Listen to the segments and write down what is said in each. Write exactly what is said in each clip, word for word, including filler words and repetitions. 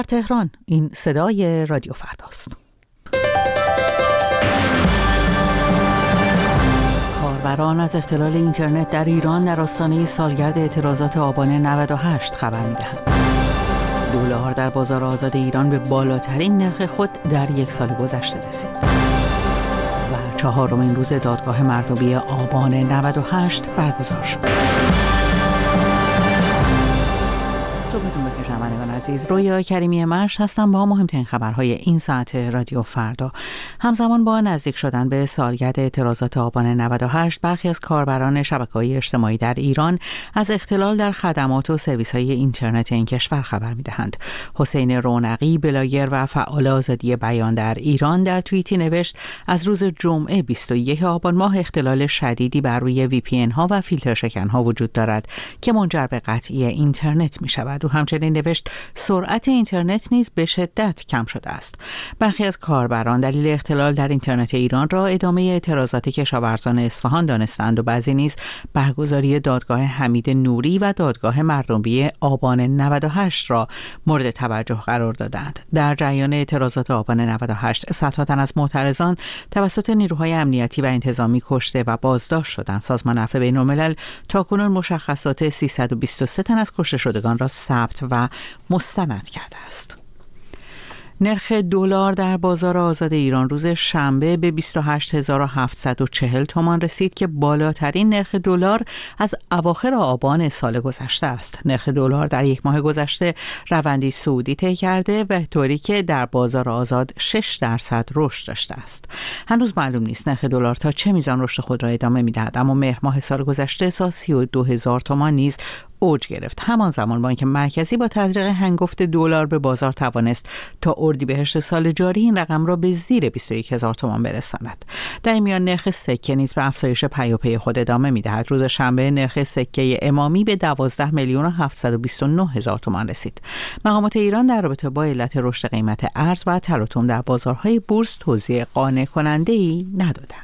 تهران این صدای رادیو فرداست. کاربران از اختلال اینترنت در ایران در آستانه سالگرد اعتراضات آبان نود و هشت خبر می‌دهند. دلار در بازار آزاد ایران به بالاترین نرخ خود در یک سال گذشته رسید. و چهارمین روز دادگاه مردمی آبان نود و هشت برگزار شد. صبحتون بخیر شنوندگان عزیز. رویا کریمی مشت هستم با مهمترین خبرهای این ساعت رادیو فردا. همزمان با نزدیک شدن به سالگرد اعتراضات آبان نود و هشت، برخی از کاربران شبکه‌های اجتماعی در ایران از اختلال در خدمات و سرویس‌های اینترنت این کشور خبر می‌دهند. حسین رونقی، بلاگر و فعال آزادی بیان در ایران، در توییتی نوشت از روز جمعه بیست و یکم آبان ماه اختلال شدیدی بر روی وی پی ان ها و فیلتر شکن ها وجود دارد که منجر به قطعی اینترنت می‌شود. و همچنین نوشت سرعت اینترنت نیز به شدت کم شده است. برخی از کاربران دلیل اختلال در اینترنت ایران را ادامه اعتراضات کشاورزان اصفهان دانستند و بعضی نیز برگزاری دادگاه حمید نوری و دادگاه مردمی آبان نود و هشت را مورد توجه قرار دادند. در جریان اعتراضات آبان نود و هشت، صدها تن از معترضان توسط نیروهای امنیتی و انتظامی کشته و بازداشت شدند. سازمان عفو بین‌الملل تاکنون مشخصات سیصد و بیست و سه تن از کشته شدگان را ثبت و مستند کرده است. نرخ دلار در بازار آزاد ایران روز شنبه به بیست و هشت هزار و هفتصد و چهل تومان رسید که بالاترین نرخ دلار از اواخر آبان سال گذشته است. نرخ دلار در یک ماه گذشته روندی صعودی طی کرده و طوری که در بازار آزاد شش درصد رشد داشته است. هنوز معلوم نیست نرخ دلار تا چه میزان رشد خود را ادامه می‌دهد، اما مهر ماه سال گذشته تا سی و دو هزار تومان نیز اوج گرفت. همان زمان بانک مرکزی با تزریق هنگفت دلار به بازار توانست تا اردیبهشت سال جاری این رقم را به زیر بیست و یک هزار تومان برساند. در این میان نرخ سکه نیز به افزایش پیاپی خود ادامه می‌دهد. روز شنبه نرخ سکه امامی به دوازده میلیون و هفتصد و بیست و نه هزار تومان رسید. مقامات ایران در رابطه با علت رشد قیمت ارز و تلاطم در بازارهای بورس توضیح قانع کننده‌ای ندادند.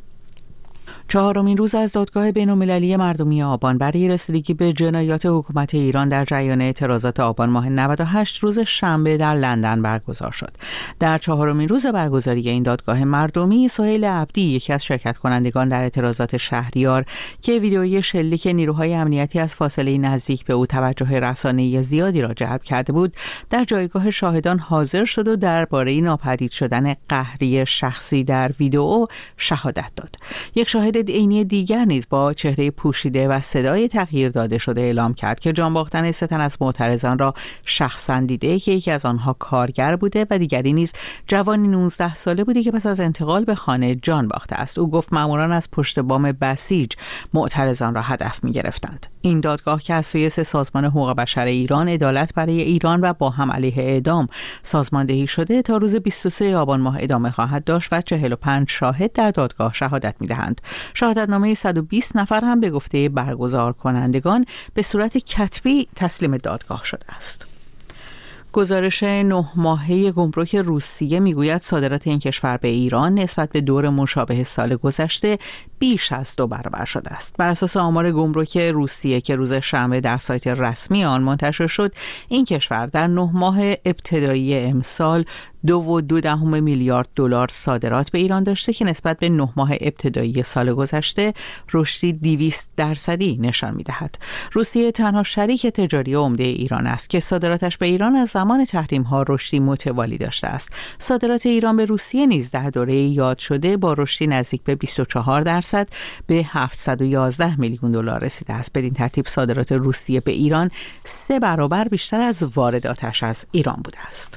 چهارمین روز از دادگاه بین‌المللی مردمی آبان برای رسیدگی به جنایات حکومت ایران در جریان اعتراضات آبان ماه نود و هشت روز شنبه در لندن برگزار شد. در چهارمین روز برگزاری این دادگاه مردمی، سهیل عبدی، یکی از شرکت کنندگان در اعتراضات شهریار که ویدئوی شلیک نیروهای امنیتی از فاصله نزدیک به او توجه رسانه‌ای زیادی را جلب کرده بود، در جایگاه شاهدان حاضر شد و درباره ناپدید شدن قهری شخصی در ویدئو شهادت داد. یک شاهد عینی دیگر نیز با چهره پوشیده و صدای تغییر داده شده اعلام کرد که جان باختن سه تن از معترضان را شخصا دیده که یکی از آنها کارگر بوده و دیگری نیز جوانی نوزده ساله بوده که پس از انتقال به خانه جان باخته است. او گفت ماموران از پشت بام بسیج معترضان را هدف می‌گرفتند. این دادگاه که از سوی سازمان حقوق بشر ایران، عدالت برای ایران و با هم علیه اعدام سازماندهی شده تا روز بیست و سوم آبان ماه ادامه خواهد داشت و چهل و پنج شاهد در دادگاه شهادت می‌دهند. شهادتنامه صد و بیست نفر هم به گفته برگزار کنندگان به صورت کتبی تسلیم دادگاه شده است. گزارش نه ماهه گمرک روسیه میگوید صادرات این کشور به ایران نسبت به دور مشابه سال گذشته بیش از دو برابر شده است. بر اساس آمار گمرک روسیه که روز شنبه در سایت رسمی آن منتشر شد، این کشور در نه ماه ابتدایی امسال دو و دو دهم میلیارد دلار صادرات به ایران داشته که نسبت به نه ماه ابتدایی سال گذشته رشدی دویست درصدی نشان می‌دهد. روسیه تنها شریک تجاری عمده ایران است که صادراتش به ایران از زمان تحریم‌ها رشدی متوالی داشته است. صادرات ایران به روسیه نیز در دوره یاد شده با رشدی نزدیک به بیست و چهار درصد به هفتصد و یازده میلیون دلار رسیده است. بدین ترتیب صادرات روسیه به ایران سه برابر بیشتر از وارداتش از ایران بوده است.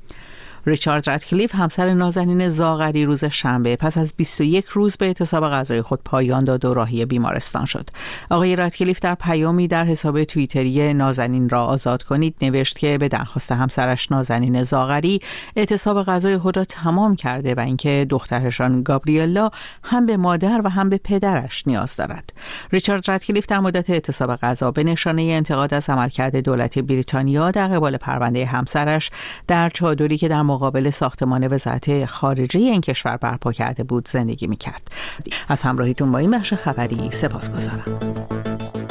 ریچارد رادکلیف، همسر نازنین زاغری، روز شنبه پس از بیست و یک روز به اعتصاب غذای خود پایان داد و راهی بیمارستان شد. آقای رادکلیف در پیامی در حساب توییتری نازنین را آزاد کنید نوشت که به درخواست همسرش نازنین زاغری اعتصاب غذای خود را تمام کرده و اینکه دخترشان گابریلا هم به مادر و هم به پدرش نیاز دارد. ریچارد رادکلیف در مدت اعتصاب غذا به نشانه انتقاد از عملکرد دولت بریتانیا در قبال پرونده همسرش در چادری که در مقابل ساختمان وزارت خارجه این کشور برپا کرده بود زندگی می‌کرد. از همراهیتون با این بخش خبری سپاسگزارم.